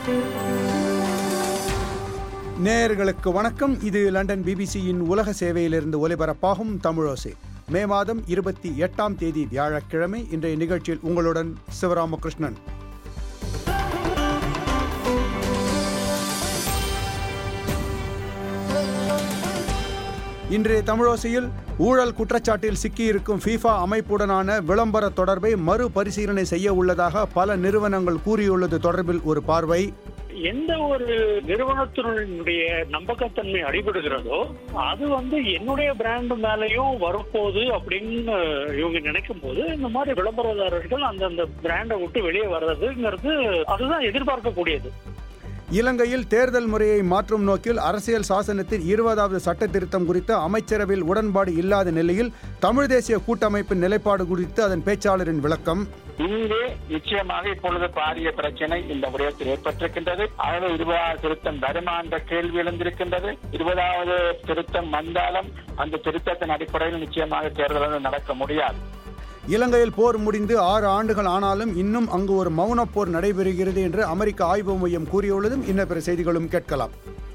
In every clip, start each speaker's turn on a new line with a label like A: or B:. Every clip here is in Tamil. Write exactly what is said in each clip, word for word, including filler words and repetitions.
A: நேயர்களுக்கு வணக்கம். இது லண்டன் பிபிசியின் உலக சேவையிலிருந்து ஒலிபரப்பாகும் தமிழோசை. மே மாதம் இருபத்தி எட்டாம் தேதி வியாழக்கிழமை. இன்றைய நிகழ்ச்சியில் உங்களுடன் சிவராமகிருஷ்ணன். இன்றைய தமிழோசையில் ஊழல் குற்றச்சாட்டில் சிக்கியிருக்கும் ஃபீஃபா அமைப்புடனான விளம்பர தொடர்பை மறுபரிசீலனை செய்ய உள்ளதாக பல நிறுவனங்கள் கூறியுள்ளது தொடர்பில் ஒரு பார்வை.
B: எந்த ஒரு நிறுவனத்தினுடைய நம்பகத்தன்மை அடிபடுகிறதோ அது வந்து என்னுடைய பிராண்ட் மேலேயும் வரப்போகுது அப்படின்னு இவங்க நினைக்கும் போது இந்த மாதிரி விளம்பரதாரர்கள் அந்தந்த பிராண்டை விட்டு வெளியே வர்றதுங்கிறது அதுதான் எதிர்பார்க்கக்கூடியது.
A: இலங்கையில் தேர்தல் முறையை மாற்றும் நோக்கில் அரசியல் சாசனத்தின் இருபதாவது சட்ட திருத்தம் குறித்து அமைச்சரவையில் உடன்பாடு இல்லாத நிலையில் தமிழ் தேசிய கூட்டமைப்பின் நிலைப்பாடு குறித்து அதன் பேச்சாளரின் விளக்கம்.
C: இங்கே நிச்சயமாக இப்பொழுது பாரிய பிரச்சனை இந்த விடயத்தில் ஏற்பட்டிருக்கின்றது. அதாவது இருபதாவது திருத்தம் வருமா என்ற கேள்வி எழுந்திருக்கின்றது. இருபதாவது திருத்தம் வந்தாலும் அந்த திருத்தத்தின் அடிப்படையில் நிச்சயமாக தேர்தல் நடக்க முடியாது.
A: இலங்கையில் போர் முடிந்து ஆறு ஆண்டுகள் ஆனாலும் இன்னும் அங்கு ஒரு மௌன போர் நடைபெறுகிறது என்று அமெரிக்க ஆய்வு மையம் கூறியுள்ளதும் இன்ன பிற செய்திகளும் கேட்கலாம்.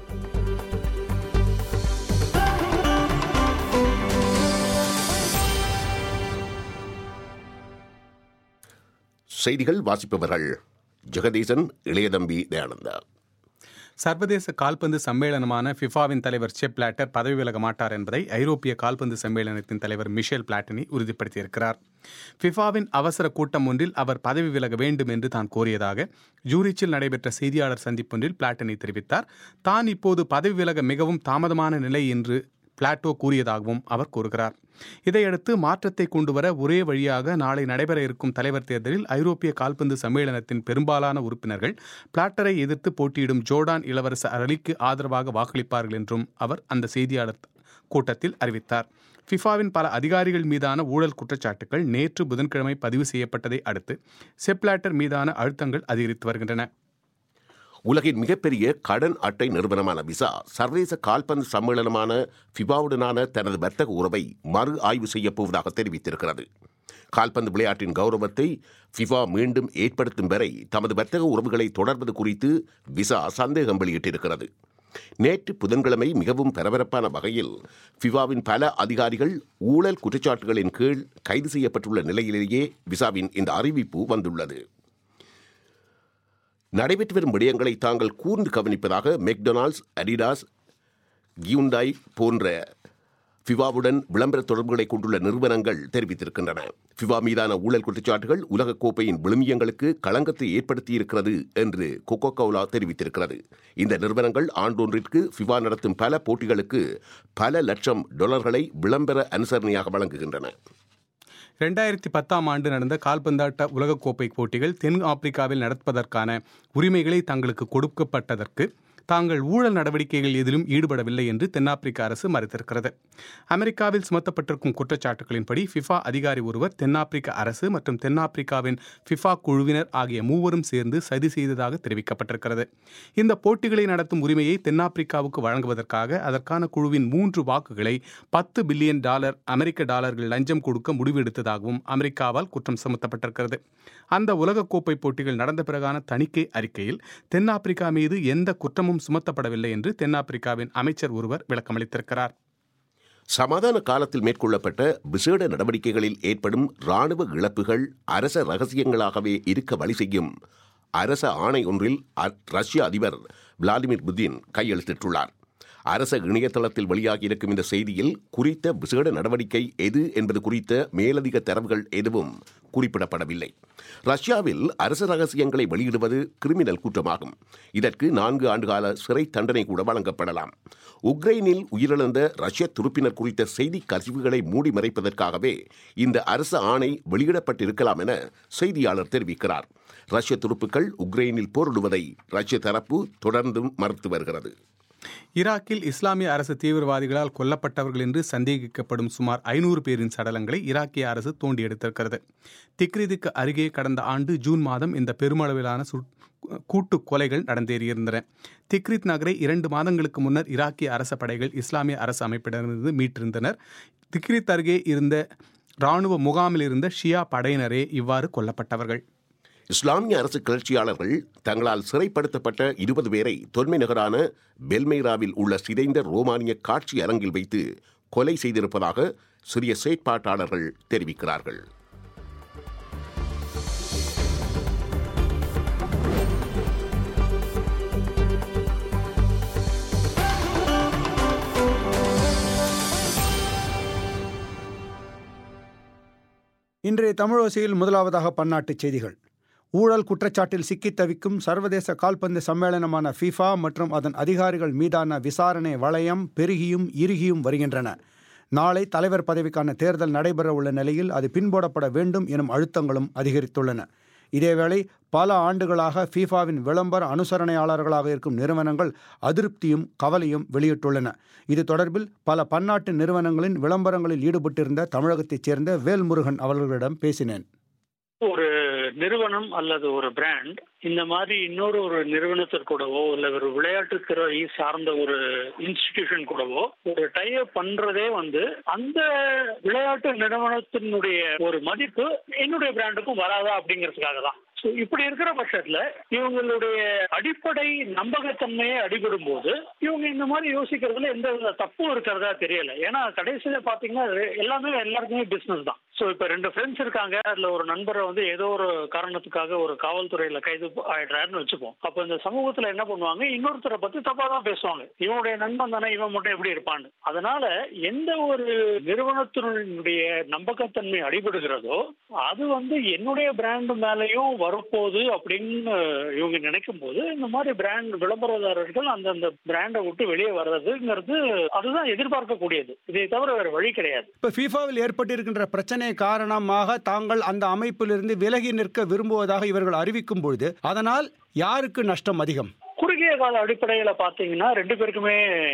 D: செய்திகள் வாசிப்பவர்கள் ஜெகதீசன், இளையதம்பி, தயானந்தா.
E: சர்வதேச கால்பந்து சம்மேளனமான ஃபிஃபாவின் தலைவர் செப் பிளாட்டர் பதவி விலக மாட்டார் என்பதை ஐரோப்பிய கால்பந்து சம்மேளனத்தின் தலைவர் மிஷேல் பிளாட்டினி உறுதிப்படுத்தியிருக்கிறார். ஃபிஃபாவின் அவசர கூட்டம் ஒன்றில் அவர் பதவி விலக வேண்டும் என்று தான் கோரியதாக ஜூரிச்சில் நடைபெற்ற செய்தியாளர் சந்திப்பொன்றில் பிளாட்டினி தெரிவித்தார். தான் இப்போது பதவி விலக மிகவும் தாமதமான நிலை என்று பிளாட்டோ கூறியதாகவும் அவர் கூறுகிறார். இதையடுத்து மாற்றத்தை கொண்டுவர ஒரே வழியாக நாளை நடைபெற இருக்கும் தலைவர் தேர்தலில் ஐரோப்பிய கால்பந்து சம்மேளனத்தின் பெரும்பாலான உறுப்பினர்கள் பிளாட்டரை எதிர்த்து போட்டியிடும் ஜோர்டான் இளவரசர் அலிக்கு ஆதரவாக வாக்களிப்பார்கள் என்றும் அவர் அந்த செய்தியாளர் கூட்டத்தில் அறிவித்தார். ஃபிஃபாவின் பல அதிகாரிகள் மீதான ஊழல் குற்றச்சாட்டுகள் நேற்று புதன்கிழமை பதிவு செய்யப்பட்டதை அடுத்து செப் பிளாட்டர் மீதான அழுத்தங்கள் அதிகரித்து வருகின்றன.
D: உலகின் மிகப்பெரிய கடன் அட்டை நிறுவனமான விசா சர்வதேச கால்பந்து சம்மேளனமான ஃபிபாவுடனான தனது வர்த்தக உறவை மறு ஆய்வு செய்யப்போவதாக தெரிவித்திருக்கிறது. கால்பந்து விளையாட்டின் கௌரவத்தை ஃபிபா மீண்டும் ஏற்படுத்தும் வரை தமது வர்த்தக உறவுகளை தொடர்வது குறித்து விசா சந்தேகம் வெளியிட்டிருக்கிறது. நேற்று புதன்கிழமை மிகவும் பரபரப்பான வகையில் ஃபிபாவின் பல அதிகாரிகள் ஊழல் குற்றச்சாட்டுகளின் கீழ் கைது செய்யப்பட்டுள்ள நிலையிலேயே விசாவின் இந்த அறிவிப்பு வந்துள்ளது. நடைபெற்று வரும் விடயங்களை தாங்கள் கூர்ந்து கவனிப்பதாக மெக்டொனால்ட்ஸ், அடிடாஸ், கியூண்டாய் போன்ற ஃபிபாவுடன் விளம்பர தொடர்புகளை கொண்டுள்ள நிறுவனங்கள் தெரிவித்திருக்கின்றன. ஃபிபா மீதான ஊழல் குற்றச்சாட்டுகள் உலகக்கோப்பையின் விழுமியங்களுக்கு களங்கத்தை ஏற்படுத்தியிருக்கிறது என்று கொக்கோ கோலா தெரிவித்திருக்கிறது. இந்த நிறுவனங்கள் ஆண்டொன்றிற்கு ஃபிபா நடத்தும் பல போட்டிகளுக்கு பல லட்சம் டாலர்களை விளம்பர அனுசரணையாக வழங்குகின்றன.
E: ரெண்டாயிரத்தி பத்தாம் ஆண்டு நடந்த கால்பந்தாட்ட உலகக்கோப்பை போட்டிகள் தென் ஆப்பிரிக்காவில் நடப்பதற்கான உரிமைகளை தங்களுக்கு கொடுக்கப்பட்டதற்கு தாங்கள் ஊழல் நடவடிக்கைகள் எதிலும் ஈடுபடவில்லை என்று தென்னாப்பிரிக்க அரசு மறுத்திருக்கிறது. அமெரிக்காவில் சுமத்தப்பட்டிருக்கும் குற்றச்சாட்டுகளின்படி ஃபிஃபா அதிகாரி ஒருவர் தென்னாப்பிரிக்க அரசு மற்றும் தென்னாப்பிரிக்காவின் ஃபிஃபா குழுவினர் ஆகிய மூவரும் சேர்ந்து சதி செய்ததாக தெரிவிக்கப்பட்டிருக்கிறது. இந்த போட்டிகளை நடத்தும் உரிமையை தென்னாப்பிரிக்காவுக்கு வழங்குவதற்காக அதற்கான குழுவின் மூன்று வாக்குகளை பத்து பில்லியன் டாலர் அமெரிக்க டாலர்கள் லஞ்சம் கொடுக்க முடிவெடுத்ததாகவும் அமெரிக்காவால் குற்றம் சுமத்தப்பட்டிருக்கிறது. அந்த உலகக்கோப்பை போட்டிகள் நடந்த பிறகான தணிக்கை அறிக்கையில் தென்னாப்பிரிக்கா மீது எந்த குற்றமும் சுமத்தப்படவில்லை என்று தென்னாப்பிரிக்காவின் அமைச்சர் ஒருவர் விளக்கமளித்திருக்கிறார்.
D: சமாதான காலத்தில் மேற்கொள்ளப்பட்ட விசேட நடவடிக்கைகளில் ஏற்படும் இராணுவ இழப்புகள் அரச ரகசியங்களாகவே இருக்க வழி செய்யும் அரச ஆணை ஒன்றில் ரஷ்ய அதிபர் விளாடிமிர் புதின் கையெழுத்திட்டுள்ளார். அரச இணையதளத்தில் வெளியாகியிருக்கும் இந்த செய்தியில் குறித்த விசேட நடவடிக்கை எது என்பது குறித்த மேலதிக தரவுகள் எதுவும் குறிப்பிடப்படவில்லை. ரஷ்யாவில் அரச ரகசியங்களை வெளியிடுவது கிரிமினல் குற்றமாகும். இதற்கு நான்கு ஆண்டுகால சிறை தண்டனை கூட வழங்கப்படலாம். உக்ரைனில் உயிரிழந்த ரஷ்ய துருப்பினர் குறித்த செய்தி கசிவுகளை மூடி மறைப்பதற்காகவே இந்த அரச ஆணை வெளியிடப்பட்டிருக்கலாம் என செய்தியாளர் தெரிவிக்கிறார். ரஷ்ய துருப்புக்கள் உக்ரைனில் போரிடுவதை ரஷ்ய தரப்பு தொடர்ந்தும் மறுத்து வருகிறது.
E: ஈராக்கில் இஸ்லாமிய அரசு தீவிரவாதிகளால் கொல்லப்பட்டவர்கள் என்று சந்தேகிக்கப்படும் சுமார் ஐநூறு பேரின் சடலங்களை ஈராக்கிய அரசு தோண்டி எடுத்திருக்கிறது. திக்ரிதுக்கு அருகே கடந்த ஆண்டு ஜூன் மாதம் இந்த பெருமளவிலான கூட்டு கொலைகள் நடந்தேறியிருந்தன. திக்ரித் நகரை இரண்டு மாதங்களுக்கு முன்னர் ஈராக்கிய அரச படைகள் இஸ்லாமிய அரசு அமைப்பிடமிருந்து மீட்டிருந்தனர். திக்ரித் அருகே இருந்த இராணுவ முகாமில் இருந்த ஷியா படையினரே இவ்வாறு கொல்லப்பட்டவர்கள்.
D: இஸ்லாமிய அரசு கிளர்ச்சியாளர்கள் தங்களால் சிறைப்படுத்தப்பட்ட இருபது பேரை தொன்மை நகரான பெல்மெய்ராவில் உள்ள சிதைந்த ரோமானிய காட்சி அரங்கில் வைத்து கொலை செய்திருப்பதாக சிறிய செயற்பாட்டாளர்கள் தெரிவிக்கிறார்கள்.
A: இன்றைய தமிழோசையில் முதலாவதாக பன்னாட்டுச் செய்திகள். ஊழல் குற்றச்சாட்டில் சிக்கித் தவிக்கும் சர்வதேச கால்பந்து சம்மேளனமான ஃபிஃபா மற்றும் அதன் அதிகாரிகள் மீதான விசாரணை வளையம் பெருகியும் இறுகியும் வருகின்றன. நாளை தலைவர் பதவிக்கான தேர்தல் நடைபெற உள்ள நிலையில் அது பின்போடப்பட வேண்டும் எனும் அழுத்தங்களும் அதிகரித்துள்ளன. இதேவேளை பல ஆண்டுகளாக ஃபீஃபாவின் விளம்பர அனுசரணையாளர்களாக இருக்கும் நிறுவனங்கள் அதிருப்தியும் கவலையும் வெளியிட்டுள்ளன. இது தொடர்பில் பல பன்னாட்டு நிறுவனங்களின் விளம்பரங்களில் ஈடுபட்டிருந்த தமிழகத்தைச் சேர்ந்த வேல்முருகன் அவர்களிடம் பேசினேன்.
B: ஒரு நிறுவனம் அல்லது ஒரு பிராண்ட் இந்த மாதிரி இன்னொரு ஒரு நிறுவனத்திற்கூடவோ இல்ல ஒரு விளையாட்டு துறை சார்ந்த ஒரு இன்ஸ்டிடியூஷன் கூடவோ ஒரு டைப் பண்றதே வந்து அந்த விளையாட்டு நிறுவனத்தினுடைய ஒரு மதிப்பு என்னுடைய பிராண்டுக்கும் வராதா அப்படிங்கிறதுக்காக தான். இப்படி இருக்கிற பட்சத்துல இவங்களுடைய அடிப்படை நம்பகத்தன்மையை அடிபடும் போது இவங்க இந்த மாதிரி யோசிக்கிறதுல எந்த தப்பும் இருக்கிறதா தெரியல. ஏன்னா கடைசியில பாத்தீங்கன்னா எல்லாமே எல்லாருக்குமே பிசினஸ் தான். சோ இப்ப ரெண்டு ஃப்ரெண்ட்ஸ் இருக்காங்க, அதுல ஒரு நண்பரை வந்து ஏதோ ஒரு காரணத்துக்காக ஒரு காவல்துறையில கைது ஆயிடுறாருன்னு வச்சுப்போம். அப்ப இந்த சமூகத்துல என்ன பண்ணுவாங்க, இன்னொருத்தரை பத்தி தப்பா தான் பேசுவாங்க. இவனுடைய நண்பன் தானே, இவன் மட்டும் எப்படி இருப்பான்னு. அதனால எந்த ஒரு நிறுவனத்தினுடைய நம்பகத்தன்மை அடிபடுகிறதோ அது வந்து என்னுடைய பிராண்ட் மேலேயும் வரப்போகுது அப்படின்னு இவங்க நினைக்கும் போது இந்த மாதிரி பிராண்ட் விளம்பரதாரர்கள் அந்தந்த பிராண்டை விட்டு வெளியே வர்றதுங்கிறது அதுதான் எதிர்பார்க்கக்கூடியது. இதை தவிர வேற வழி கிடையாது.
A: இப்ப ஃபீஃபாவில் ஏற்பட்டிருக்கின்ற பிரச்சனை காரணமாக தாங்கள் அந்த அமைப்பிலிருந்து விலகி நிற்க விரும்புவதாக இவர்கள் அறிவிக்கும் பொழுது அதனால் யாருக்கு நஷ்டம் அதிகம்?
B: குறுகிய கால அடிப்படையில பாத்தீங்கன்னா ரெண்டு பேருக்குமே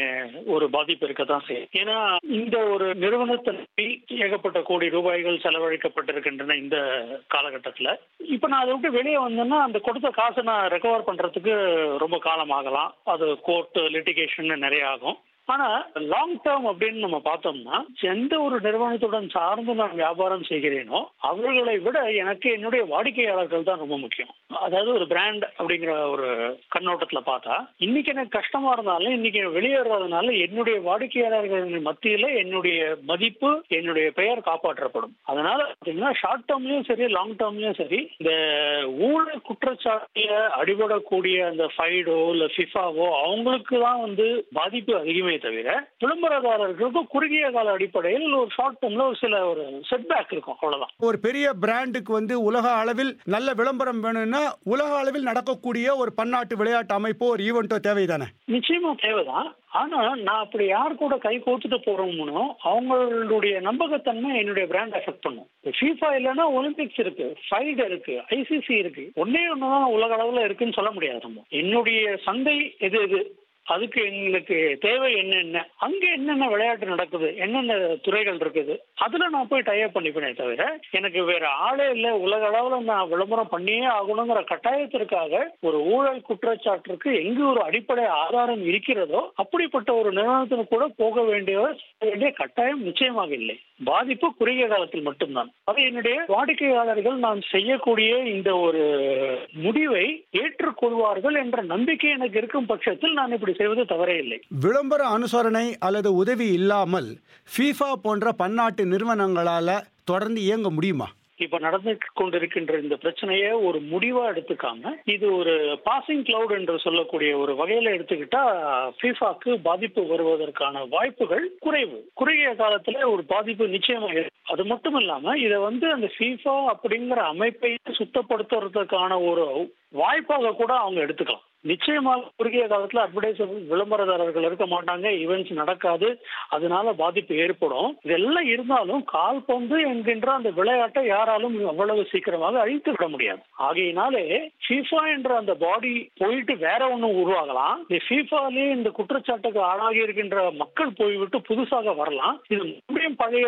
B: ஒரு பாதிப்பு இருக்கத்தான் செய்யும். ஏன்னா இந்த ஒரு நிறுவனத்தில் ஏகப்பட்ட கோடி ரூபாய்கள் செலவழிக்கப்பட்டிருக்கின்றன இந்த காலகட்டத்துல. இப்ப நான் அதை விட்டு வெளியே வந்தேன்னா அந்த கொடுத்த காசை நான் ரெக்கவர் பண்றதுக்கு ரொம்ப காலம் ஆகலாம். அது கோர்ட் லிட்டிகேஷன் நிறைய ஆகும். ஆனா லாங் டேர்ம் அப்படின்னு நம்ம பார்த்தோம்னா எந்த ஒரு நிறுவனத்துடன் சார்ந்து நான் வியாபாரம் செய்கிறேனோ அவர்களை விட எனக்கு என்னுடைய வாடிக்கையாளர்கள் தான் ரொம்ப முக்கியம். அதாவது ஒரு பிராண்ட் அப்படிங்கிற ஒரு கண்ணோட்டத்துல பார்த்தா இன்னைக்கு எனக்கு கஷ்டமா இருந்தாலும் இன்னைக்கு வெளியேறதுனால என்னுடைய வாடிக்கையாளர்கள் மத்தியில என்னுடைய மதிப்பு என்னுடைய பெயர் காப்பாற்றப்படும். அதனால பாத்தீங்கன்னா ஷார்ட் டேர்ம்லயும் சரி லாங் டேர்ம்லயும் சரி இந்த ஊழல் குற்றச்சாட்டுல அடிபடக்கூடிய அந்த ஃபைடோ இல்ல ஃபிஃபாவோ அவங்களுக்கு தான் வந்து பாதிப்பு அதிகமே தவிர விளம்பரதாரர்களுக்கு குறுகிய கால அடிப்படையில் ஒரு ஷார்ட் டேர்ம்ல ஒரு சில ஒரு செட்பேக் இருக்கும், அவ்வளவுதான்.
A: ஒரு பெரிய பிராண்டுக்கு வந்து உலக அளவில் நல்ல விளம்பரம் வேணும்னா உலக அளவில் நடக்கக்கூடிய ஒரு பன்னாட்டு விளையாட்டு அமைப்போ ஒரு ஈவெண்டோ தேவைதானே?
B: நிச்சயமா தேவைதான். ஆனா நான் அப்படி யார் கூட கை கோத்துட்டு போறோம்னோ அவங்களுடைய நம்பகத்தன்மை என்னுடைய பிராண்ட் அஃபெக்ட் பண்ணும். ஃபீஃபா இல்லைன்னா ஒலிம்பிக்ஸ் இருக்கு, ஃபைட் இருக்கு, ஐசிசி இருக்கு, ஒன்னே ஒண்ணுதான் உலக அளவுல இருக்குன்னு சொல்ல முடியாது. நம்ம என்னுடைய சந்தை எது எது, அதுக்கு எங்களுக்கு தேவை என்னென்ன, அங்க என்னென்ன விளையாட்டு நடக்குது, என்னென்ன துறைகள் இருக்குது, அதுல நான் போய் டைப் பண்ணிப்பேனே தவிர எனக்கு வேற ஆளே இல்லை உலக அளவுல நான் விளம்பரம் பண்ணியே ஆகணுங்கிற கட்டாயத்திற்காக ஒரு ஊழல் குற்றச்சாட்டிற்கு எங்கு ஒரு அடிப்படை ஆதாரம் இருக்கிறதோ அப்படிப்பட்ட ஒரு நிறுவனத்திற்கு கூட போக வேண்டிய வேண்டிய கட்டாயம் நிச்சயமாக இல்லை. பாதிப்பு குறுகிய காலத்தில் மட்டும்தான். அது என்னுடைய வாடிக்கையாளர்கள் நான் செய்யக்கூடிய இந்த ஒரு முடிவை ஏற்றுக்கொள்வார்கள் என்ற நம்பிக்கை எனக்கு இருக்கும் பட்சத்தில் நான் இப்படி செய்வது தவறே இல்லை.
A: விளம்பர அனுசரணை அல்லது உதவி இல்லாமல் ஃபீஃபா போன்ற பன்னாட்டு நிறுவனங்களால தொடர்ந்து இயங்க முடியுமா?
B: இப்ப நடந்து கொண்டிருக்கின்ற இந்த பிரச்சனையை ஒரு முடிவா எடுத்துக்காம இது ஒரு பாசிங் கிளவுட் என்று சொல்லக்கூடிய ஒரு வகையில எடுத்துக்கிட்டா ஃபீஃபாக்கு பாதிப்பு வருவதற்கான வாய்ப்புகள் குறைவு. குறுகிய காலத்துல ஒரு பாதிப்பு நிச்சயமாக. அது மட்டும் இல்லாம இதை வந்து அந்த ஃபீஃபா அப்படிங்கிற அமைப்பை சுத்தப்படுத்துறதுக்கான ஒரு வாய்ப்பாக கூட அவங்க எடுத்துக்கலாம். நிச்சயமாக குறுகிய காலத்துல அட்வர்டைஸ் விளம்பரதாரர்கள் இருக்க மாட்டாங்க, ஈவெண்ட்ஸ் நடக்காது, அதனால பாதிப்பு ஏற்படும். இதெல்லாம் இருந்தாலும் கால்பந்து என்கின்ற அந்த விளையாட்டை யாராலும் அவ்வளவு சீக்கிரமாக அழித்து விட முடியாது. ஆகையினாலே ஃபீஃபா என்ற அந்த பாடி போயிட்டு வேற ஒன்னும் உருவாகலாம். இந்த ஃபீஃபாலே இந்த குற்றச்சாட்டுக்கு ஆளாகி இருக்கின்ற மக்கள் போய்விட்டு புதுசாக வரலாம். இது மறுபடியும் பழைய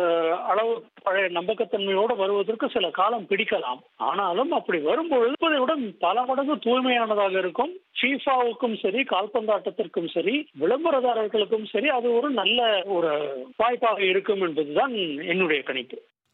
B: அளவு பழைய நம்பகத்தன்மையோடு வருவதற்கு சில காலம் பிடிக்கலாம். ஆனாலும் அப்படி வரும்பொழுது விட பல மடங்கு தூய்மையானதாக இருக்கும். ஃபீஃபாவுக்கும் சரி கால்பந்தாட்டத்திற்கும் சரி விளம்பரதாரர்களுக்கும் சரி அது ஒரு நல்ல ஒரு வாய்ப்பாக இருக்கும் என்பதுதான் என்னுடைய கணிப்பு.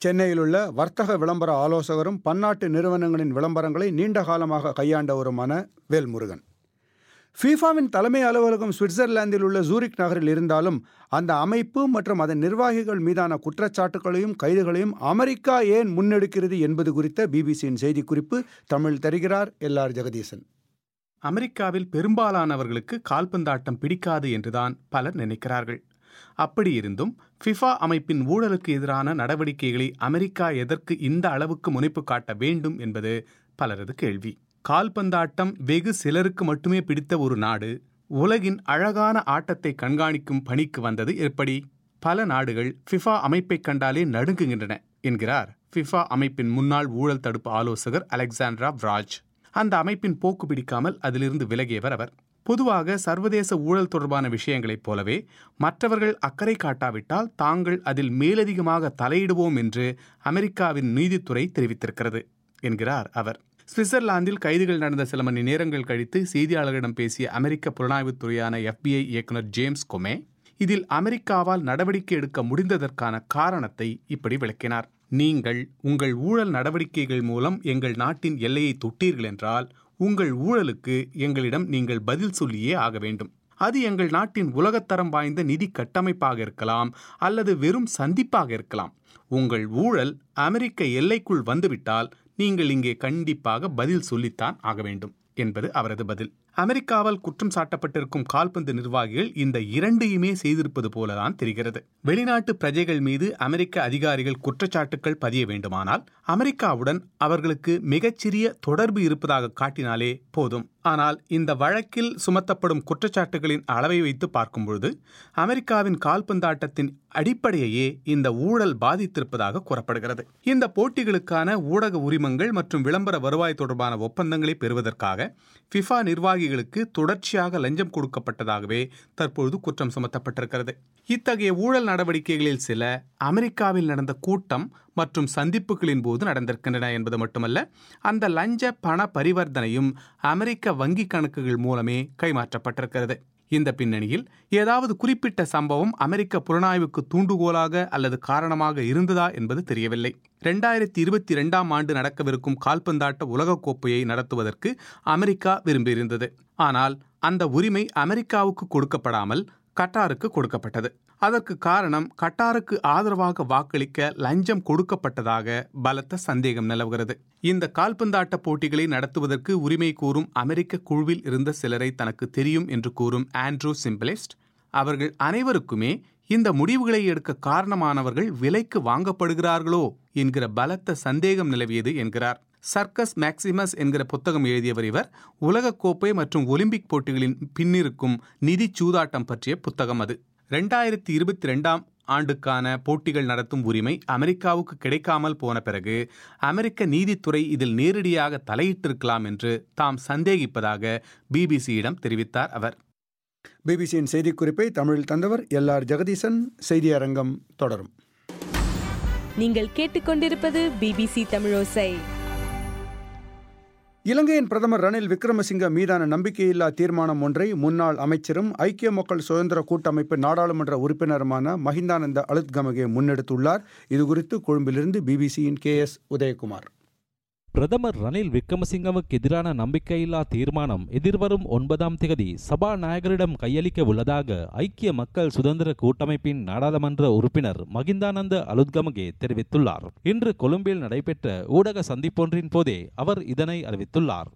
A: சென்னையில் உள்ள வர்த்தக விளம்பர ஆலோசகரும் பன்னாட்டு நிறுவனங்களின் விளம்பரங்களை நீண்ட காலமாக கையாண்டவருமான வேல்முருகன். ஃபீஃபாவின் தலைமை அலுவலகம் சுவிட்சர்லாந்தில் உள்ள ஜூரிக் நகரில் இருந்தாலும் அந்த அமைப்பு மற்றும் அதன் நிர்வாகிகள் மீதான குற்றச்சாட்டுகளையும் கைதுகளையும் அமெரிக்கா ஏன் முன்னெடுக்கிறது என்பது குறித்த பிபிசியின் செய்திக்குறிப்பு தமிழ் தருகிறார் எல் ஆர் ஜெகதீசன்.
E: அமெரிக்காவில் பெரும்பாலானவர்களுக்கு கால்பந்தாட்டம் பிடிக்காது என்றுதான் பலர் நினைக்கிறார்கள். அப்படியிருந்தும் ஃபிஃபா அமைப்பின் ஊழலுக்கு எதிரான நடவடிக்கைகளை அமெரிக்கா எதற்கு இந்த அளவுக்கு முனைப்பு காட்ட வேண்டும் என்பது பலரது கேள்வி. கால்பந்தாட்டம் வெகு சிலருக்கு மட்டுமே பிடித்த ஒரு நாடு உலகின் அழகான ஆட்டத்தை கண்காணிக்கும் பணிக்கு வந்தது எப்படி? பல நாடுகள் ஃபிஃபா அமைப்பை கண்டாலே நடுங்குகின்றன என்கிறார் ஃபிஃபா அமைப்பின் முன்னாள் ஊழல் தடுப்பு ஆலோசகர் அலெக்சாண்ட்ரா விராஜ். அந்த அமைப்பின் போக்கு பிடிக்காமல் அதிலிருந்து விலகியவர் அவர். பொதுவாக சர்வதேச ஊழல் தொடர்பான விஷயங்களைப் போலவே மற்றவர்கள் அக்கறை காட்டாவிட்டால் தாங்கள் அதில் மேலதிகமாக தலையிடுவோம் என்று அமெரிக்காவின் நீதித்துறை தெரிவித்திருக்கிறது என்கிறார் அவர். சுவிட்சர்லாந்தில் கைதுகள் நடந்த சில மணி நேரங்கள் கழித்து செய்தியாளர்களிடம் பேசிய அமெரிக்க புலனாய்வுத்துறையான எஃபிஐ இயக்குநர் ஜேம்ஸ் கொமே இதில் அமெரிக்காவால் நடவடிக்கை எடுக்க முடிந்ததற்கான காரணத்தை இப்படி விளக்கினார். நீங்கள் உங்கள் ஊழல் நடவடிக்கைகள் மூலம் எங்கள் நாட்டின் எல்லையை தொட்டீர்கள் என்றால் உங்கள் ஊழலுக்கு எங்களிடம் நீங்கள் பதில் சொல்லியே ஆக வேண்டும். அது எங்கள் நாட்டின் உலகத்தரம் வாய்ந்த நிதி கட்டமைப்பாக இருக்கலாம் அல்லது வெறும் சந்திப்பாக இருக்கலாம். உங்கள் ஊழல் அமெரிக்க எல்லைக்குள் வந்துவிட்டால் நீங்கள் இங்கே கண்டிப்பாக பதில் சொல்லித்தான் ஆக வேண்டும் என்பது அவரது பதில். அமெரிக்காவால் குற்றம் சாட்டப்பட்டிருக்கும் கால்பந்து நிர்வாகிகள் இந்த இரண்டையுமே செய்திருப்பது போலதான் தெரிகிறது. வெளிநாட்டு பிரஜைகள் மீது அமெரிக்க அதிகாரிகள் குற்றச்சாட்டுகள் பதிய வேண்டுமானால் அமெரிக்காவுடன் அவர்களுக்கு மிகச்சிறிய தொடர்பு இருப்பதாக காட்டினாலே போதும். ஆனால் இந்த வழக்கில் சுமத்தப்படும் குற்றச்சாட்டுகளின் அளவை வைத்து பார்க்கும்பொழுது அமெரிக்காவின் கால்பந்தாட்டத்தின் அடிப்படையே இந்த ஊழல் பாதித்திருப்பதாக கூறப்படுகிறது. இந்த போட்டிகளுக்கான ஊடக உரிமங்கள் மற்றும் விளம்பர வருவாய் தொடர்பான ஒப்பந்தங்களை பெறுவதற்காக ஃபிஃபா நிர்வாகிகளுக்கு தொடர்ச்சியாக லஞ்சம் கொடுக்கப்பட்டதாகவே தற்பொழுது குற்றம் சுமத்தப்பட்டிருக்கிறது. இத்தகைய ஊழல் நடவடிக்கைகளில் சில அமெரிக்காவில் நடந்த கூட்டம் மற்றும் சந்திப்புகளின் போது நடந்திருக்கின்றன என்பது மட்டுமல்ல, அந்த லஞ்ச பண பரிவர்த்தனையும் அமெரிக்க வங்கி கணக்குகள் மூலமே கைமாற்றப்பட்டிருக்கிறது. இந்த பின்னணியில் ஏதாவது குறிப்பிட்ட சம்பவம் அமெரிக்க புலனாய்வுக்கு தூண்டுகோலாக அல்லது காரணமாக இருந்ததா என்பது தெரியவில்லை. இரண்டாயிரத்தி இருபத்தி இரண்டாம் ஆண்டு நடக்கவிருக்கும் கால்பந்தாட்ட உலகக்கோப்பையை நடத்துவதற்கு அமெரிக்கா விரும்பியிருந்தது. ஆனால் அந்த உரிமை அமெரிக்காவுக்கு கொடுக்கப்படாமல் கட்டாருக்கு கொடுக்கப்பட்டது. அதற்கு காரணம் கட்டாருக்கு ஆதரவாக வாக்களிக்க லஞ்சம் கொடுக்கப்பட்டதாக பலத்த சந்தேகம் நிலவுகிறது. இந்த கால்பந்தாட்ட போட்டிகளை நடத்துவதற்கு உரிமை கூறும் அமெரிக்க குழுவில் இருந்த சிலரை தனக்கு தெரியும் என்று கூறும் ஆண்ட்ரூ சிம்பிளிஸ்ட், அவர்கள் அனைவருக்குமே இந்த முடிவுகளை எடுக்க காரணமானவர்கள் விலைக்கு வாங்கப்படுகிறார்களோ என்கிற பலத்த சந்தேகம் நிலவியது என்கிறார். சர்க்கஸ் மேக்சிமஸ் என்கிற புத்தகம் எழுதியவர் இவர். உலகக்கோப்பை மற்றும் ஒலிம்பிக் போட்டிகளின் பின்னிருக்கும் நிதி சூதாட்டம் பற்றிய புத்தகம் அது. இரண்டாயிரத்தி இருபத்தி ரெண்டாம் ஆண்டுக்கான போட்டிகள் நடத்தும் உரிமை அமெரிக்காவுக்கு கிடைக்காமல் போன பிறகு அமெரிக்க நீதித்துறை இதில் நேரடியாக தலையிட்டிருக்கலாம் என்று தாம் சந்தேகிப்பதாக பிபிசியிடம் தெரிவித்தார் அவர்.
A: பிபிசியின் செய்திக்குறிப்பை தமிழில் தந்தவர் எல் ஆர் ஜெகதீசன். செய்தி அரங்கம் தொடரும்.
F: நீங்கள் கேட்டுக்கொண்டிருப்பது பிபிசி தமிழோசை.
A: இலங்கையின் பிரதமர் ரணில் விக்ரமசிங்க மீதான நம்பிக்கையில்லா தீர்மானம் ஒன்றை முன்னாள் அமைச்சரும் ஐக்கிய மக்கள் சுதந்திர கூட்டமைப்பு நாடாளுமன்ற உறுப்பினருமான மஹிந்தானந்த அலுத்கமகே முன்னெடுத்துள்ளார். இதுகுறித்து கொழும்பிலிருந்து பிபிசியின் கே எஸ் உதயகுமார்.
G: பிரதமர் ரணில் விக்ரமசிங்கவுக்கு எதிரான நம்பிக்கையில்லா தீர்மானம் எதிர்வரும் ஒன்பதாம் தேதி சபாநாயகரிடம் கையளிக்க உள்ளதாக ஐக்கிய மக்கள் சுதந்திர கூட்டமைப்பின் நாடாளுமன்ற உறுப்பினர் மஹிந்தானந்த அலுத்கமகே தெரிவித்துள்ளார். இன்று கொழும்பில் நடைபெற்ற ஊடக சந்திப்பொன்றின் போதே அவர் இதனை அறிவித்துள்ளார்.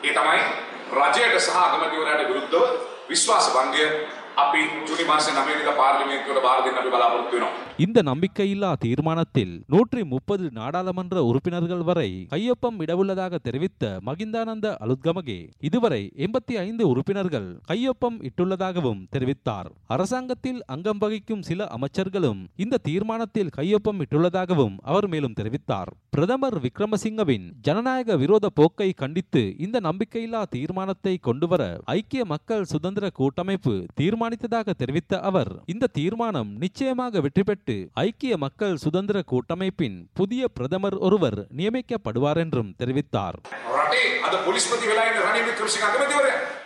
G: இந்த நம்பிக்கையில்லா தீர்மானத்தில் நூற்றி முப்பது நாடாளுமன்ற உறுப்பினர்கள் வரை கையொப்பம் இடவுள்ளதாக தெரிவித்த மஹிந்தானந்த அலுத்கமகே இதுவரை எண்பத்தி ஐந்து உறுப்பினர்கள் கையொப்பம் இட்டுள்ளதாகவும் தெரிவித்தார். அரசாங்கத்தில் அங்கம் வகிக்கும் சில அமைச்சர்களும் இந்த தீர்மானத்தில் கையொப்பம் இட்டுள்ளதாகவும் அவர் மேலும் தெரிவித்தார். பிரதமர் விக்ரமசிங்கவின் ஜனநாயக விரோத போக்கை கண்டித்து இந்த நம்பிக்கையில்லா தீர்மானத்தை கொண்டுவர ஐக்கிய மக்கள் சுதந்திர கூட்டமைப்பு தீர்மானித்ததாக தெரிவித்த அவர் இந்த தீர்மானம் நிச்சயமாக வெற்றி பெற்று ஐக்கிய மக்கள் சுதந்திர கூட்டமைப்பின் புதிய பிரதமர் ஒருவர் நியமிக்கப்படுவார் என்றும் தெரிவித்தார்.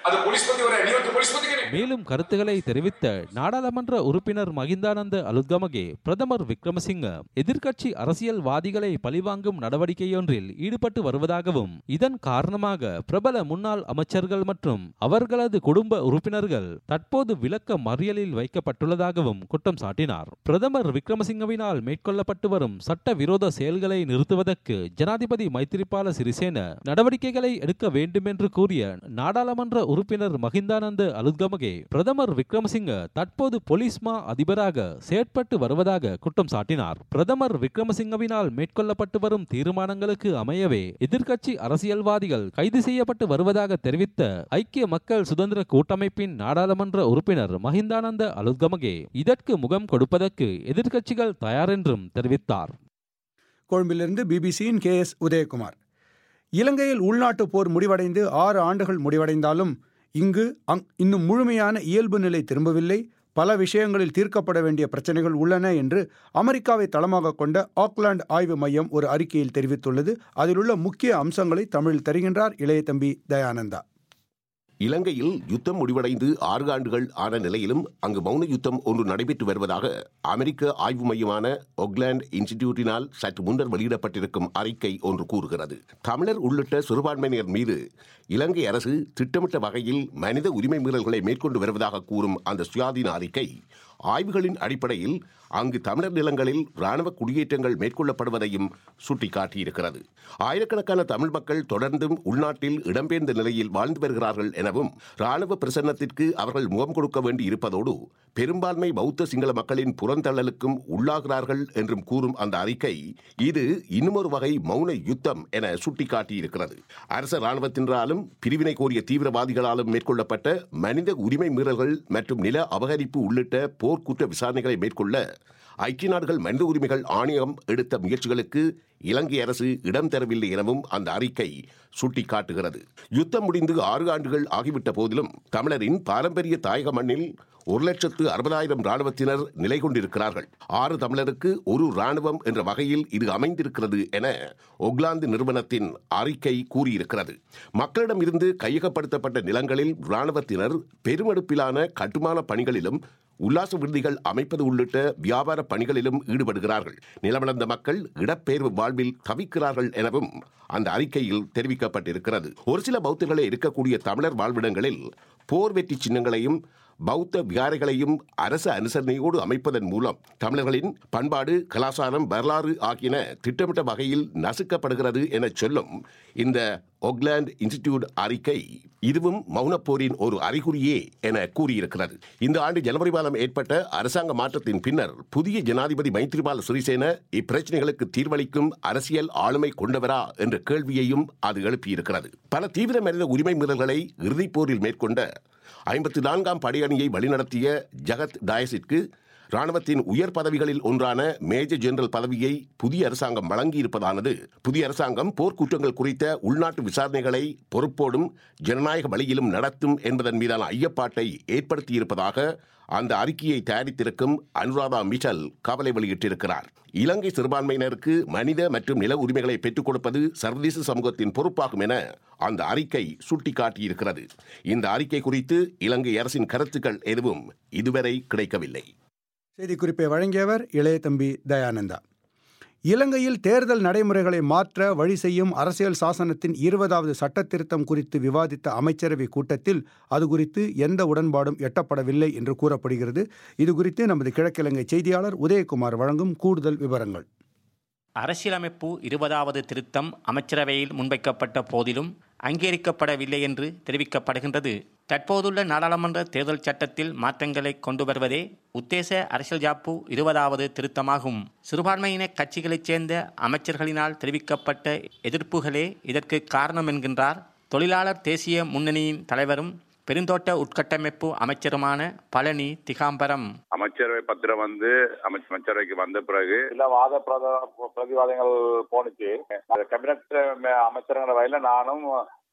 G: மேலும் கருத்துக்களை தெரிவித்த நாடாளுமன்ற உறுப்பினர் மகிந்தானந்த அலுத்கமகே பிரதமர் விக்ரமசிங்க எதிர்க்கட்சி அரசியல்வாதிகளை பழிவாங்கும் நடவடிக்கையொன்றில் ஈடுபட்டு வருவதாகவும் இதன் காரணமாக பிரபல முன்னாள் அமைச்சர்கள் மற்றும் அவர்களது குடும்ப உறுப்பினர்கள் தற்போது விளக்க மறியலில் வைக்கப்பட்டுள்ளதாகவும் குற்றம் சாட்டினார். பிரதமர் விக்ரமசிங்கவினால் மேற்கொள்ளப்பட்டு வரும் சட்டவிரோத செயல்களை நிறுத்துவதற்கு ஜனாதிபதி மைத்திரிபால சிறிசேன நடவடிக்கைகளை எடுக்க வேண்டும் என்று கூறிய நாடாளுமன்ற உறுப்பினர் மகிந்தானந்த அலுத்கமகே பிரதமர் விக்ரமசிங்க தற்போது போலீஸ் மா அதிபராக செயற்பட்டு வருவதாக குற்றம் சாட்டினார். பிரதமர் விக்ரமசிங்கவினால் மேற்கொள்ளப்பட்டு வரும் தீர்மானங்களுக்கு அமையவே எதிர்க்கட்சி அரசியல்வாதிகள் கைது செய்யப்பட்டு வருவதாக தெரிவித்த ஐக்கிய மக்கள் சுதந்திர கூட்டமைப்பின் நாடாளுமன்ற உறுப்பினர் மகிந்தானந்த அலுத்கமகே இதற்கு முகம் கொடுப்பதற்கு எதிர்க்கட்சிகள் தயார் என்றும் தெரிவித்தார்.
A: கொழும்பிலிருந்து பிபிசியின் கே எஸ் உதயகுமார். இலங்கையில் உள்நாட்டு போர் முடிவடைந்து ஆறு ஆண்டுகள் முடிவடைந்தாலும் இங்கு அங் இன்னும் முழுமையான இயல்பு நிலை திரும்பவில்லை. பல விஷயங்களில் தீர்க்கப்பட வேண்டிய பிரச்சனைகள் உள்ளன என்று அமெரிக்காவை தளமாக கொண்ட ஆக்லாந்து ஆய்வு மையம் ஒரு அறிக்கையில் தெரிவித்துள்ளது. அதிலுள்ள முக்கிய அம்சங்களை தமிழில் தருகின்றார் இளைய தம்பி தயானந்தா.
D: இலங்கையில் யுத்தம் முடிவடைந்து ஆறு ஆண்டுகள் ஆன நிலையிலும் அங்கு மௌன யுத்தம் ஒன்று நடைபெற்று வருவதாக அமெரிக்க ஆய்வு மையமான ஆக்லாந்து இன்ஸ்டிடியூட்டினால் சற்று முன்னர் வெளியிடப்பட்டிருக்கும் அறிக்கை ஒன்று கூறுகிறது. தமிழர் உள்ளிட்ட சிறுபான்மையினர் மீது இலங்கை அரசு திட்டமிட்ட வகையில் மனித உரிமை மீறல்களை மேற்கொண்டு வருவதாக கூறும் அந்த சுயாதீன அறிக்கை ஆய்வுகளின் அடிப்படையில் அங்கு தமிழர் நிலங்களில் இராணுவ குடியேற்றங்கள் மேற்கொள்ளப்படுவதையும் சுட்டிக்காட்டியிருக்கிறது. ஆயிரக்கணக்கான தமிழ் மக்கள் தொடர்ந்தும் உள்நாட்டில் இடம்பெயர்ந்த நிலையில் வாழ்ந்து வருகிறார்கள் எனவும் இராணுவ பிரசன்னத்திற்கு அவர்கள் முகம் கொடுக்க வேண்டி இருப்பதோடு பெரும்பான்மை பௌத்த சிங்கள மக்களின் புறந்தள்ளலுக்கும் உள்ளாகிறார்கள் என்றும் கூறும் அந்த அறிக்கை இது இன்னுமொரு வகை மௌன யுத்தம் என சுட்டிக்காட்டியிருக்கிறது. அரச இராணுவத்தினராலும் பிரிவினை கோரிய தீவிரவாதிகளாலும் மேற்கொள்ளப்பட்ட மனித உரிமை மீறல்கள் மற்றும் நில அபகரிப்பு உள்ளிட்ட போர்க்குற்ற விசாரணைகளை மேற்கொள்ள ஐக்கிய நாடுகள் மனித உரிமைகள் ஆணையம் எடுத்த முயற்சிகளுக்கு இலங்கை அரசு இடம் தரவில்லை எனவும் அந்த அறிக்கை சுட்டிக்காட்டுகிறது. யுத்தம் முடிந்து ஆறு ஆண்டுகள் ஆகிவிட்ட போதிலும் தமிழரின் பாரம்பரிய தாயக மண்ணில் ஒரு லட்சத்து அறுபதாயிரம் ராணுவத்தினர் நிலை கொண்டிருக்கிறார்கள். ஆறு தமிழருக்கு ஒரு ராணுவம் என்ற வகையில் இது அமைந்திருக்கிறது என ஆக்லாந்து நிறுவனத்தின் அறிக்கை கூறியிருக்கிறது. மக்களிடம் இருந்து கையகப்படுத்தப்பட்ட நிலங்களில் ராணுவத்தினர் பெருமடுப்பிலான கட்டுமான பணிகளிலும் உல்லாச விடுதிகள் அமைப்பது உள்ளிட்ட வியாபார பணிகளிலும் ஈடுபடுகிறார்கள். நிலமிழந்த மக்கள் இடப்பெயர்வு வாழ்வில் தவிக்கிறார்கள் எனவும் அந்த அறிக்கையில் தெரிவிக்கப்பட்டிருக்கிறது. ஒரு சில பௌத்தர்களே இருக்கக்கூடிய தமிழர் வாழ்விடங்களில் போர் வெற்றி சின்னங்களையும் பௌத்த விகாரைகளையும் அரசு அனுசரணையோடு அமைப்பதன் மூலம் தமிழர்களின் பண்பாடு, கலாச்சாரம், வரலாறு ஆகியன திட்டமிட்ட வகையில் நசுக்கப்படுகிறது என சொல்லும் இந்த ஆக்லாந்து இன்ஸ்டிடியூட் அறிக்கை இதுவும் மௌனப்போரின் ஒரு அறிகுறியே என கூறியிருக்கிறது. இந்த ஆண்டு ஜனவரி மாதம் ஏற்பட்ட அரசாங்க மாற்றத்தின் பின்னர் புதிய ஜனாதிபதி மைத்திரிபால சிறிசேன இப்பிரச்சனைகளுக்கு தீர்வளிக்கும் அரசியல் ஆளுமை கொண்டவரா என்ற கேள்வியையும் அது எழுப்பியிருக்கிறது. பல தீவிர மனித உரிமை மீறல்களை இறுதிப் போரில் மேற்கொண்ட ஐம்பத்தி நான்காம் படையணியை வழிநடத்திய ஜகத் டயஸிற்கு ராணுவத்தின் உயர் பதவிகளில் ஒன்றான மேஜர் ஜெனரல் பதவியை புதிய அரசாங்கம் வழங்கியிருப்பதானது புதிய அரசாங்கம் போர்க்குற்றங்கள் குறித்த உள்நாட்டு விசாரணைகளை பொறுப்போடும் ஜனநாயக வழியிலும் நடத்தும் என்பதன் மீதான ஐயப்பாட்டை ஏற்படுத்தியிருப்பதாக அந்த அறிக்கையை தயாரித்திருக்கும் அனுராதா மிஷல் கவலை வெளியிட்டிருக்கிறார். இலங்கை சிறுபான்மையினருக்கு மனித மற்றும் நில உரிமைகளை பெற்றுக் கொடுப்பது சர்வதேச சமூகத்தின் பொறுப்பாகும் என அந்த அறிக்கை சுட்டிக்காட்டியிருக்கிறது. இந்த அறிக்கை குறித்து இலங்கை அரசின் கருத்துக்கள் எதுவும் இதுவரை கிடைக்கவில்லை.
A: செய்திக்குறிப்பை வழங்கியவர் இளைய தம்பி தயானந்தா. இலங்கையில் தேர்தல் நடைமுறைகளை மாற்ற வழி செய்யும் அரசியல் சாசனத்தின் இருபதாவது சட்ட திருத்தம் குறித்து விவாதித்த அமைச்சரவை கூட்டத்தில் அது குறித்து எந்த உடன்பாடும் எட்டப்படவில்லை என்று கூறப்படுகிறது. இது குறித்து நமது கிழக்கிழங்கை செய்தியாளர் உதயகுமார் வழங்கும் கூடுதல் விவரங்கள்.
H: அரசியலமைப்பு இருபதாவது திருத்தம் அமைச்சரவையில் முன்வைக்கப்பட்ட போதிலும் அங்கீகரிக்கப்படவில்லை என்று தெரிவிக்கப்படுகின்றது. தற்போதுள்ள நாடாளுமன்ற தேர்தல் சட்டத்தில் மாற்றங்களை கொண்டு வருவதே உத்தேச அரசியல் யாப்பு இருபதாவது திருத்தமாகும். சிறுபான்மையின கட்சிகளைச் சேர்ந்த அமைச்சர்களினால் தெரிவிக்கப்பட்ட எதிர்ப்புகளே இதற்கு காரணம் என்கின்றார் தொழிலாளர் தேசிய முன்னணியின் தலைவரும் பெருந்தோட்ட உட்கட்டமைப்பு அமைச்சருமான பழனி திகாம்பரம்.
I: அமைச்சரவை பத்திரம் வந்து அமைச்சரவைக்கு வந்த பிறகு இல்ல வாத பிரதிவாதங்கள் போனுச்சு. கேபினட் அமைச்சருங்கிற வகையில நானும்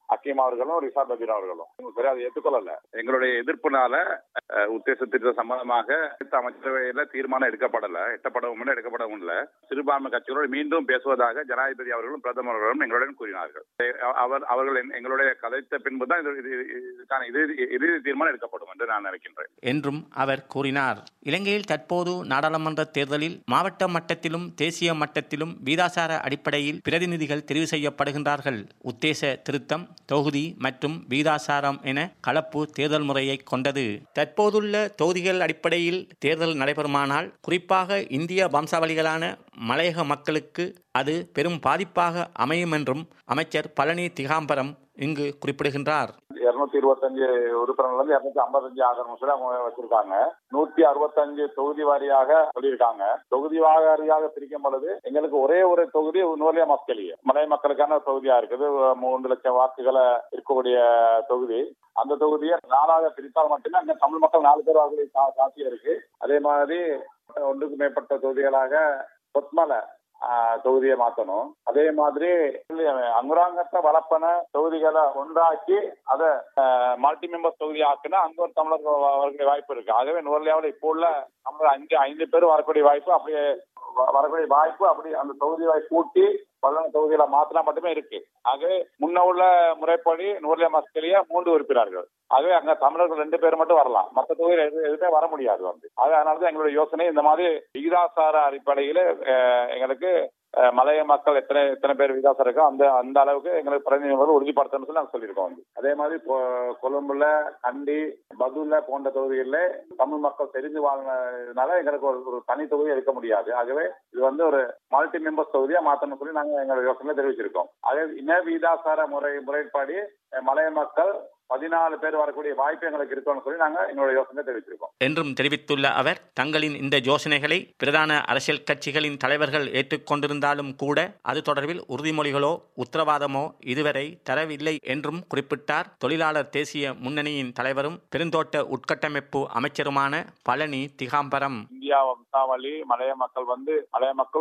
I: அக்கீம் அவர்களும் ரிசாத் பபீர் அவர்களும் சரி அதை ஏற்றுக்கொள்ளல. எங்களுடைய எதிர்ப்புனால உத்தேசத்திட்ட சம்பந்தமாக அமைச்சரவையில தீர்மானம் எடுக்கப்படல, எட்டப்படவும் இல்லை, எடுக்கப்படவும் இல்லை. சிறுபான்மை கட்சிகளோடு மீண்டும் பேசுவதாக ஜனாதிபதி அவர்களும் பிரதமர் அவர்களும் எங்களுடன் கூறினார்கள். அவர் அவர்கள் எங்களுடைய கதைத்த பின்புதான் இதுக்கான இறுதி தீர்மானம் எடுக்கப்படும் என்று நான் நினைக்கின்றேன்
H: என்றும் அவர் கூறினார். இலங்கையில் தற்போது நாடாளுமன்ற தேர்தலில் மாவட்ட மட்டத்திலும் தேசிய மட்டத்திலும் வீதாசார அடிப்படையில் பிரதிநிதிகள் தெரிவு செய்யப்படுகின்றார்கள். உத்தேச திருத்தம், தொகுதி மற்றும் வீதாசாரம் என கலப்பு தேர்தல் முறையை கொண்டது. தற்போதுள்ள தொகுதிகள் அடிப்படையில் தேர்தல் நடைபெறுமானால் குறிப்பாக இந்திய வம்சாவளிகளான மலையக மக்களுக்கு அது பெரும் பாதிப்பாக அமையும் என்றும் அமைச்சர் பழனி திகாம்பரம் இங்கு குறிப்பிடுகின்றார்.
I: இருநூத்தி இருபத்தஞ்சு உறுப்பினர்கள் வந்து இருநூத்தி ஐம்பத்தஞ்சு ஆகணும் சொல்லி அவங்க வச்சிருக்காங்க. நூத்தி அறுபத்தஞ்சு தொகுதி வாரியாக சொல்லியிருக்காங்க. தொகுதி வாரியாக பிரிக்கும் பொழுது எங்களுக்கு ஒரே ஒரு தொகுதி நூலியா மக்களிய மலை மக்களுக்கான தொகுதியா இருக்குது. மூன்று லட்சம் வாக்குகளை இருக்கக்கூடிய தொகுதி. அந்த தொகுதியை நாளாக பிரித்தால் மட்டுமே அங்க தமிழ் மக்கள் நாலு பேர் வாக்குகளை சாத்தியம் இருக்கு. அதே மாதிரி ஒன்றுக்கு மேற்பட்ட தொகுதிகளாக கொத்மலை தொகுதியை மாற்றணும். அதே மாதிரி அங்குராங்கத்தை வளப்பன தொகுதிகளை ஒன்றாக்கி அதை மல்டி மெம்பர் தொகுதி ஆக்குனா அங்க ஒரு தமிழர் வரக்கூடிய வாய்ப்பு இருக்கு. ஆகவே நுவர்லியாவில் இப்போ உள்ள நம்ம அஞ்சு ஐந்து பேர் வரக்கூடிய வாய்ப்பு அப்படியே வரக்கூடிய வாய்ப்பு அப்படி அந்த தொகுதியை கூட்டி பல தொகுதிகளை மாத்தினா மட்டுமே இருக்கு. ஆகவே முன்ன உள்ள முறைப்படி நூர்லியா மஸ்கலியா மூன்று உறுப்பினர்கள். ஆகவே அங்க தமிழர்கள் ரெண்டு பேர் மட்டும் வரலாம், மற்ற தொகுதியில் எது எதுவுமே வர முடியாது வந்து. அதனாலதான் எங்களுடைய யோசனை இந்த மாதிரி விகிதாசார அடிப்படையில எங்களுக்கு மலைய மக்கள் எத்தனை எத்தனை பேர் விகிதாசாரம் இருக்கோ அந்த அந்த அளவுக்கு எங்களுக்கு பிரதிநிதிகள் உறுதிப்படுத்தணும் சொல்லி நாங்கள் சொல்லியிருக்கோம் வந்து. அதே மாதிரி கொழும்புல, கண்டி, பதுல போன்ற தொகுதிகளில் தமிழ் மக்கள் தெரிந்து வாழ்ந்ததுனால எங்களுக்கு ஒரு ஒரு தனி தொகுதியை எடுக்க முடியாது. ஆகவே இது வந்து ஒரு மல்டி மெம்பர்ஸ் தொகுதியா மாற்றணும் சொல்லி நாங்கள் எங்களுடைய யோசனை தெரிவிச்சிருக்கோம். அதே இன விகிதாசார முறை முறைப்படி மலைய மக்கள் பதினாலு பேர் வரக்கூடிய வாய்ப்பு எங்களுக்கு இருக்கும்னு சொல்லி நாங்கள் எங்களுடைய யோசனை தெரிவிச்சிருக்கோம்
H: என்றும் தெரிவித்துள்ள அவர், தங்களின் இந்த யோசனைகளை பிரதான அரசியல் கட்சிகளின் தலைவர்கள் ஏற்றுக்கொண்டிருந்தாலும் கூட அது தொடர்பில் உறுதிமொழிகளோ உத்தரவாதமோ இதுவரை தரவில்லை என்றும் குறிப்பிட்டார். தொழிலாளர் தேசிய முன்னணியின் தலைவரும் பெருந்தோட்ட உட்கட்டமைப்பு அமைச்சருமான பழனி திகாம்பரம்,
I: இந்தியா வம்சாவளி மலைய மக்கள் வந்து மலைய மக்கள்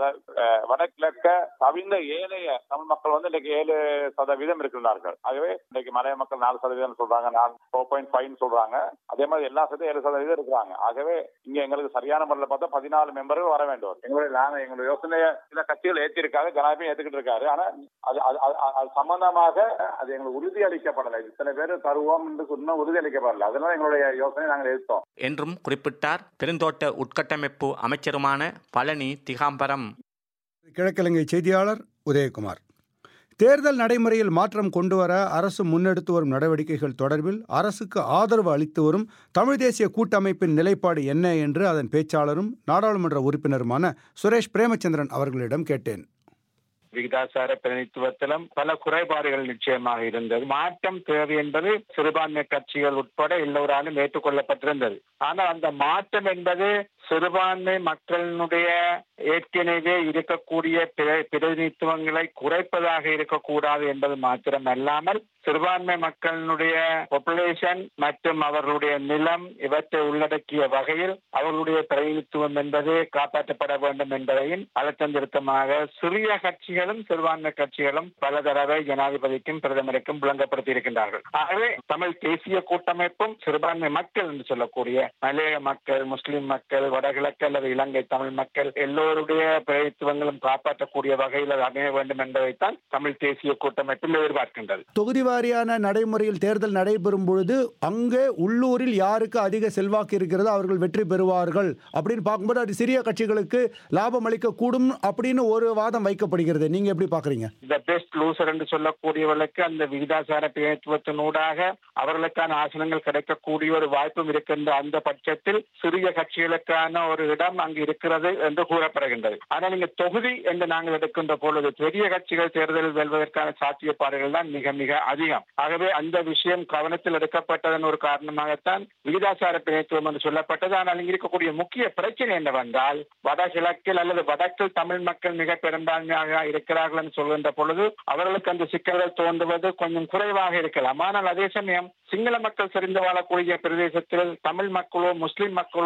I: வடகிழக்க தவிர்ந்த ஏனைய தமிழ் மக்கள் வந்து இன்னைக்கு ஏழு சதவீதம் இருக்கிறார்கள். ஆகவே இன்னைக்கு மலைய மக்கள் நாலு சதவீதம் சொல்றாங்க, நான் ஃபோர் பாயிண்ட் ஃபைவ் சொல்றாங்க. அதே மாதிரி எல்லா சதவீதம் ஏழு சதவீதம் இருக்கிறாங்க. ஆகவே இங்க எங்களுக்கு சரியான முறையில் பார்த்தா பதினாலு மெம்பர்கள் வர வேண்டும். எங்களுடைய நாங்கள் எங்களுடைய யோசனையை சில கட்சிகள் ஏற்றிருக்காங்க, ஜனாதிபதி ஏற்றுக்கிட்டு இருக்காரு. ஆனா அது அது சம்பந்தமாக அது எங்களுக்கு உறுதி அளிக்கப்படலை. இத்தனை பேர் தருவோம் என்று இன்னும் உறுதி அளிக்கப்படலை. அதனால எங்களுடைய யோசனை நாங்கள் எடுத்தோம்
H: என்றும் குறிப்பிட்டார். பெருந்தோட்ட உட்கட்டமைப்பு அமைச்சருமான பழனி திகாம்பரம்.
A: கிழக்கிழங்கை செய்தியாளர் உதயகுமார். தேர்தல் நடைமுறையில் மாற்றம் கொண்டுவர அரசு முன்னெடுத்து வரும் நடவடிக்கைகள் தொடர்பில் அரசுக்கு ஆதரவு அளித்து வரும் தமிழ் தேசிய கூட்டமைப்பின் நிலைப்பாடு என்ன என்று அதன் பேச்சாளரும் நாடாளுமன்ற உறுப்பினருமான சுரேஷ் பிரேமச்சந்திரன் அவர்களிடம் கேட்டேன்.
C: விகிதாசார பிரதிநிதித்துவத்திலும் பல குறைபாடுகள் நிச்சயமாக இருந்தது. மாற்றம் தேவை என்பது சிறுபான்மை கட்சிகள் உட்பட எல்லோராலும் ஏற்றுக்கொள்ளப்பட்டிருந்தது. ஆனால் அந்த மாற்றம் என்பது சிறுபான்மை மக்களினுடைய ஏற்கனவே இருக்கக்கூடிய பிரதிநிதித்துவங்களை குறைப்பதாக இருக்கக்கூடாது என்பது மாத்திரம் அல்லாமல் சிறுபான்மை மக்களினுடைய பாப்புலேஷன் மற்றும் அவர்களுடைய நிலம் இவற்றை உள்ளடக்கிய வகையில் அவர்களுடைய பிரதிநிதித்துவம் என்பது காப்பாற்றப்பட வேண்டும் என்பதையும் அழுத்தம் திருத்தமாக சிறிய கட்சிகளும் சிறுபான்மை கட்சிகளும் பல தடவை ஜனாதிபதிக்கும் பிரதமருக்கும் விளங்கப்படுத்தி இருக்கின்றார்கள். ஆகவே தமிழ் தேசிய கூட்டமைப்பும் சிறுபான்மை மக்கள் என்று சொல்லக்கூடிய மலைய மக்கள், முஸ்லிம் மக்கள், வடகிழக்கு அல்லது இலங்கை தமிழ் மக்கள் எல்லோருடைய பிரதித்துவங்களும் காப்பாற்றக்கூடிய வகையில் அது அமைய வேண்டும் என்பதைத்தான் தமிழ் தேசிய கூட்டமைப்பில் எதிர்பார்க்கின்றது.
A: தொகுதி வாரியான நடைமுறையில் தேர்தல் நடைபெறும் பொழுது அங்கே உள்ளூரில் யாருக்கு அதிக செல்வாக்கு இருக்கிறதோ அவர்கள் வெற்றி பெறுவார்கள் அப்படின்னு பார்க்கும்போது அது சிறிய கட்சிகளுக்கு லாபம் அளிக்க கூடும் அப்படின்னு ஒரு வாதம் வைக்கப்படுகிறது. நீங்க எப்படி பாக்குறீங்க?
C: இந்த பெஸ்ட் லூசர் என்று சொல்லக்கூடியவர்களுக்கு அந்த விகிதாசார பிரதிநிதித்துவத்தினூடாக அவர்களுக்கான ஆசனங்கள் கிடைக்கக்கூடிய ஒரு வாய்ப்பும் இருக்கின்ற அந்த பட்சத்தில் சிறிய கட்சிகளுக்கான ஒரு இடம் அங்கு இருக்கிறது என்று கூறப்படுகின்றது. ஆனால் இங்க தொகுதி என்று நாங்கள் எடுக்கின்ற பொழுது பெரிய கட்சிகள் தேர்தலில் வெல்வதற்கான சாத்தியப்பாடுகள் தான் மிக மிக அதிகம். ஆகவே அந்த விஷயம் கவனத்தில் எடுக்கப்பட்டதன் ஒரு காரணமாகத்தான் விகிதாசார பிரதிநிதித்துவம் என்று சொல்லப்பட்டது. ஆனால் இங்கு இருக்கக்கூடிய முக்கிய பிரச்சனை என்னவென்றால் வடகிழக்கில் அல்லது வடக்கில் தமிழ் மக்கள் மிக பெரும்பான்மையாக இருக்கிறார்கள் என்று சொல்கின்ற பொழுது அவர்களுக்கு அந்த சிக்கல்கள் தோன்றுவது கொஞ்சம் குறைவாக இருக்கலாம். ஆனால் அதே சமயம் சிங்கள மக்கள் செறிந்து வாழக்கூடிய பிரதேசத்தில் தமிழ் மக்களோ முஸ்லிம் மக்களோ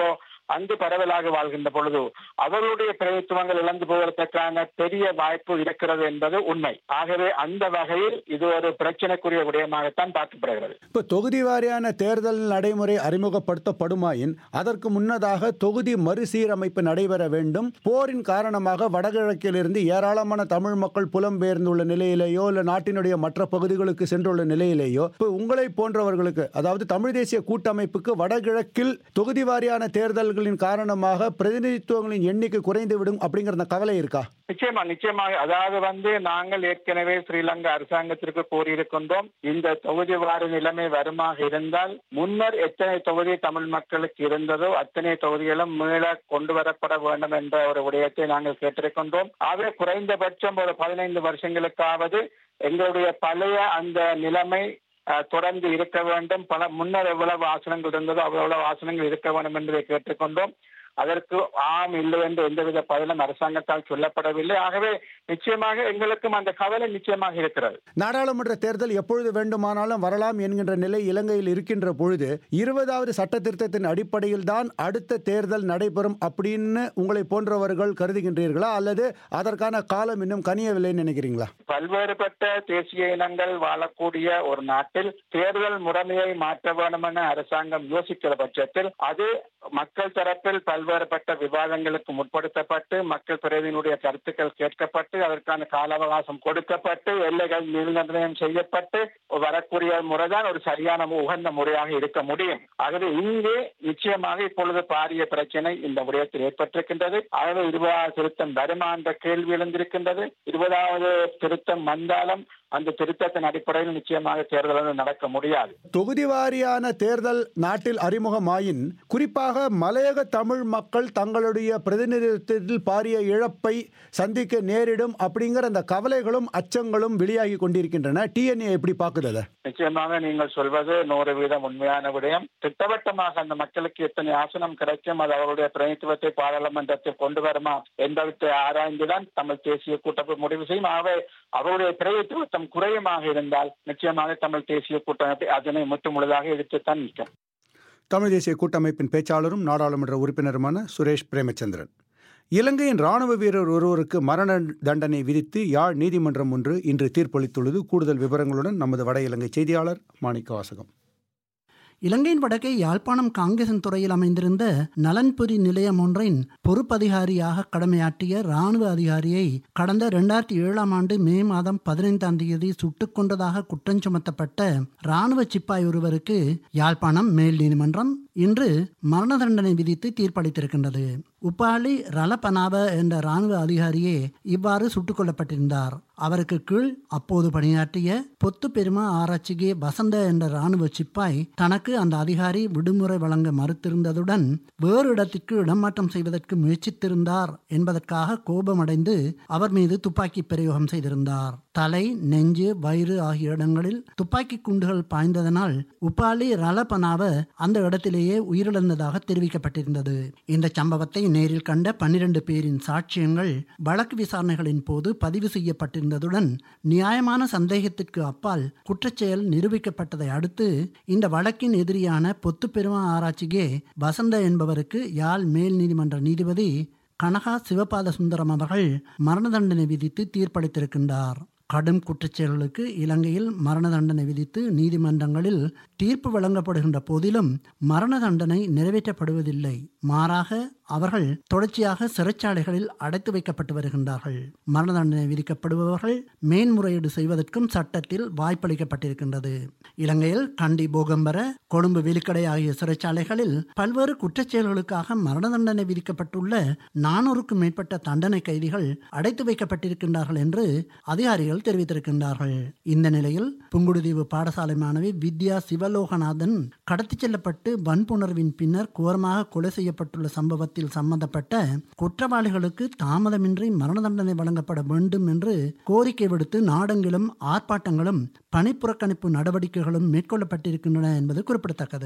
C: அங்கு பரவலாக வாழ்கின்ற பொழுது அவர்களுடைய பிரதித்துவங்கள் இழந்து போவதற்கான பெரிய வாய்ப்பு இருக்கிறது என்பது உண்மை. ஆகவே அந்த வகையில் இது ஒரு பிரச்சனைக்குரிய விடயமாகத்தான் பார்க்கப்படுகிறது.
A: இப்போ தொகுதி வாரியான தேர்தல் நடைமுறை அறிமுகப்படுத்தப்படுமாயின் அதற்கு முன்னதாக தொகுதி மறுசீரமைப்பு நடைபெற வேண்டும். போரின் காரணமாக வடகிழக்கிலிருந்து ஏராளமான தமிழ் மக்கள் புலம்பெயர்ந்துள்ள நிலையிலேயோ இல்லை நாட்டினுடைய மற்ற பகுதிகளுக்கு சென்றுள்ள நிலையிலேயோ இப்போ உங்களை போன்றவர்களுக்கு, அதாவது தமிழ் தேசிய கூட்டமைப்புக்கு வடகிழக்கில் தொகுதி வாரியான தேர்தல்களின் காரணமாக பிரதிநிதித்துவங்களின் எண்ணிக்கை குறைந்துவிடும் அப்படிங்கிற கவலை இருக்கா?
C: நிச்சயமா நிச்சயமாக. அதாவது வந்து நாங்கள் ஏற்கனவே ஸ்ரீலங்கா அரசாங்கத்திற்கு கூறியிருக்கின்றோம், இந்த தொகுதி வார நிலைமை வருமாக இருந்தால் முன்னர் எத்தனை தொகுதி தமிழ் மக்களுக்கு இருந்ததோ அத்தனை தொகுதிகளும் மீள கொண்டு வரப்பட வேண்டும் என்ற ஒரு விடயத்தை நாங்கள் கேட்டிருக்கின்றோம். ஆகவே குறைந்தபட்சம் ஒரு பதினைந்து வருஷங்களுக்காவது எங்களுடைய பழைய அந்த நிலைமை தொடர்ந்து இருக்க வேண்டும். பல முன்னர் எவ்வளவு ஆசனங்கள் இருந்ததோ அவ்வளவு ஆசனங்கள் இருக்க வேண்டும் என்பதை கேட்டுக்கொண்டோம். அதற்கு ஆம் இல்லை என்று எந்தவித பதிலும் அரசாங்கத்தால் சொல்லப்படவில்லை. ஆகவே நிச்சயமாக எங்களுக்கும் அந்த கவலை நிச்சயமாக இருக்கிறது.
A: நாடாளுமன்ற தேர்தல் எப்பொழுது வேண்டுமானாலும் வரலாம் என்கின்ற நிலை இலங்கையில் இருக்கின்ற பொழுது இருபதாவது சட்ட திருத்தத்தின் அடிப்படையில் தான் அடுத்த தேர்தல் நடைபெறும் அப்படின்னு உங்களை போன்றவர்கள் கருதுகின்றீர்களா, அல்லது அதற்கான காலம் இன்னும் கனியவில்லை நினைக்கிறீங்களா?
C: பல்வேறுபட்ட தேசிய இனங்கள் வாழக்கூடிய ஒரு நாட்டில் தேர்தல் முறைமையை மாற்ற வேண்டும் என அரசாங்கம் யோசிக்கிற பட்சத்தில் அது மக்கள் தரப்பில் பல்வேறுபட்ட விவாதங்களுக்கு முற்படுத்தப்பட்டு மக்கள் பிரதிநிதியினுடைய கருத்துக்கள் கேட்கப்பட்டு அதற்கான கால அவகாசம் கொடுக்கப்பட்டு எல்லைகள் நிர்ணயம் செய்யப்பட்டு வரக்கூடிய முறைதான் ஒரு சரியான உகந்த முறையாக இருக்க முடியும். ஆகவே இங்கே நிச்சயமாக இப்பொழுது பாரிய பிரச்சனை இந்த விடயத்தில் ஏற்பட்டிருக்கின்றது. ஆகவே இருபதாவது திருத்தம் வருமா என்ற கேள்வி எழுந்திருக்கின்றது. இருபதாவது திருத்தம் வந்தாலும் அந்த திருத்தத்தின் அடிப்படையில் நிச்சயமாக தேர்தல் நடக்க முடியாது.
A: தொகுதி வாரியான தேர்தல் நாட்டில் அறிமுகமாயின் குறிப்பாக மலையக தமிழ் மக்கள் தங்களுடைய பிரதிநிதித்துவத்தில் பாரிய இழப்பை சந்திக்க நேரிடும் அப்படிங்கிற அந்த கவலைகளும் அச்சங்களும் வெளியாகி கொண்டிருக்கின்றன. டிஎன்ஏ எப்படி பார்க்குது?
C: நிச்சயமாக நீங்கள் சொல்வது நூறு வீதம் உண்மையான விடயம். திட்டவட்டமாக அந்த மக்களுக்கு எத்தனை ஆசனம் கிடைக்கும், அது அவருடைய பிரதிநிதித்துவத்தை பாராளுமன்றத்தில் கொண்டு வருமா என்பதை ஆராய்ந்துதான் தமிழ் தேசிய கூட்டமைப்பு முடிவு செய்யும். ஆகவே அவருடைய பிரதிநிதித்துவம் குறையமாக இருந்தால் நிச்சயமாக தமிழ் தேசிய கூட்டமைப்பு அதனை முற்றுமுழுதாக எடுத்துத்தான் நிற்கும்.
A: தமிழ் தேசிய கூட்டமைப்பின் பேச்சாளரும் நாடாளுமன்ற உறுப்பினருமான சுரேஷ் பிரேமச்சந்திரன். இலங்கையின் ராணுவ வீரர் ஒருவருக்கு மரண தண்டனை விதித்து யாழ் நீதிமன்றம் ஒன்று இன்று தீர்ப்பளித்துள்ளது. கூடுதல் விவரங்களுடன் நமது வட இலங்கை செய்தியாளர் மாணிக்க வாசகம்.
J: இலங்கையின் வடக்கே யாழ்ப்பாணம் காங்கேசன் துறையில் அமைந்திருந்த நலன்புரி நிலையம் ஒன்றின் பொறுப்பதிகாரியாக கடமையாற்றிய இராணுவ அதிகாரியை கடந்த இரண்டாயிரத்தி ஏழாம் ஆண்டு மே மாதம் பதினைந்தாம் தேதி சுட்டுக் கொண்டதாக குற்றம் சுமத்தப்பட்ட இராணுவ சிப்பாய் ஒருவருக்கு யாழ்ப்பாணம் மேல் நீதிமன்றம் இன்று மரண தண்டனை விதித்து தீர்ப்பளித்திருக்கின்றது. உப்பாலி ரலபனாவ என்ற இராணுவ அதிகாரியே இவ்வாறு சுட்டுக் கொல்லப்பட்டிருந்தார். அவருக்கு கீழ் அப்போது பணியாற்றிய பொத்து பெருமா ஆராய்ச்சிகே வசந்த என்ற இராணுவ சிப்பாய் தனக்கு அந்த அதிகாரி விடுமுறை வழங்க மறுத்திருந்ததுடன் வேறு இடத்திற்கு இடமாற்றம் செய்வதற்கு முயற்சித்திருந்தார் என்பதற்காக கோபமடைந்து அவர் மீது துப்பாக்கி பிரயோகம் செய்திருந்தார். தலை, நெஞ்சு, வயிறு ஆகிய இடங்களில் துப்பாக்கி குண்டுகள் பாய்ந்ததனால் உப்பாலி ரலபனாவ அந்த இடத்திலேயே உயிரிழந்ததாக தெரிவிக்கப்பட்டிருந்தது. இந்த சம்பவத்தை நேரில் கண்ட பன்னிரண்டு பேரின் சாட்சியங்கள் வழக்கு விசாரணைகளின் போது பதிவு செய்யப்பட்டிருந்ததுடன் நியாயமான சந்தேகத்திற்கு அப்பால் குற்றச்செயல் நிரூபிக்கப்பட்டதை அடுத்து இந்த வழக்கின் எதிரியான பொத்து பெருமா ஆராய்ச்சிகே வசந்த என்பவருக்கு யாழ் மேல் நீதிமன்ற நீதிபதி கனகா சிவபாத சுந்தரம் அவர்கள் மரண தண்டனை விதித்து தீர்ப்பளித்திருக்கின்றார். கடும் குற்றச்செயல்களுக்கு இலங்கையில் மரண தண்டனை விதித்து நீதிமன்றங்களில் தீர்ப்பு வழங்கப்படுகின்ற போதிலும் மரண தண்டனை நிறைவேற்றப்படுவதில்லை. மாறாக அவர்கள் தொடர்ச்சியாக சிறைச்சாலைகளில் அடைத்து வைக்கப்பட்டு வருகின்றார்கள். மரண தண்டனை விதிக்கப்படுபவர்கள் மேன்முறையீடு செய்வதற்கும் சட்டத்தில் வாய்ப்பளிக்கப்பட்டிருக்கின்றது. இலங்கையில் கண்டி, போகம்பர, கொழும்பு, வெலிக்கடை ஆகிய சிறைச்சாலைகளில் பல்வேறு குற்றச்செயல்களுக்காக மரண தண்டனை விதிக்கப்பட்டுள்ள நானூறுக்கும் மேற்பட்ட தண்டனை கைதிகள் அடைத்து வைக்கப்பட்டிருக்கின்றார்கள் என்று அதிகாரிகள் தெரிவித்திருக்கின்றார்கள். இந்த நிலையில் புங்குடுதீவு பாடசாலை மாணவி வித்யா சிவலோகநாதன் கடத்தி செல்லப்பட்டு வன்புணர்வின் பின்னர் கோரமாக கொலை செய்யப்பட்டுள்ள சம்பவத்தில் சம்பந்தப்பட்ட குற்றவாளிகளுக்கு தாமதமின்றி மரண தண்டனை வழங்கப்பட வேண்டும் என்று கோரிக்கை விடுத்து நாடெங்கிலும் ஆர்ப்பாட்டங்களும் பணிப்புறக்கணிப்பு நடவடிக்கைகளும் மேற்கொள்ளப்பட்டிருக்கின்றன என்பது குறிப்பிடத்தக்கது.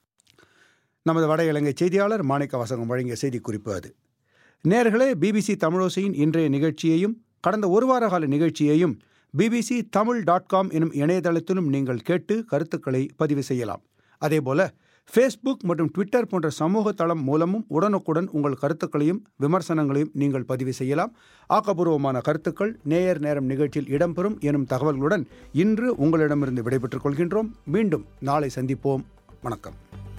A: நமது வட இலங்கை செய்தியாளர் மாணிக்க வாசகம் வழங்கிய செய்திக்குறிப்பு அது. நேயர்களே, பிபிசி தமிழோசையின் இன்றைய நிகழ்ச்சியையும் கடந்த ஒரு வார கால நிகழ்ச்சியையும் பிபிசி தமிழ் டாட் காம் எனும் இணையதளத்திலும் நீங்கள் கேட்டு கருத்துக்களை பதிவு செய்யலாம். அதேபோல ஃபேஸ்புக் மற்றும் ட்விட்டர் போன்ற சமூக தளம் மூலமும் உடனுக்குடன் உங்கள் கருத்துக்களையும் விமர்சனங்களையும் நீங்கள் பதிவு செய்யலாம். ஆக்கப்பூர்வமான கருத்துக்கள் நேயர் நேரம் நிகழ்ச்சியில் இடம்பெறும் எனும் தகவல்களுடன் இன்று உங்களிடமிருந்து விடைபெற்றுக் கொள்கின்றோம். மீண்டும் நாளை சந்திப்போம். வணக்கம்.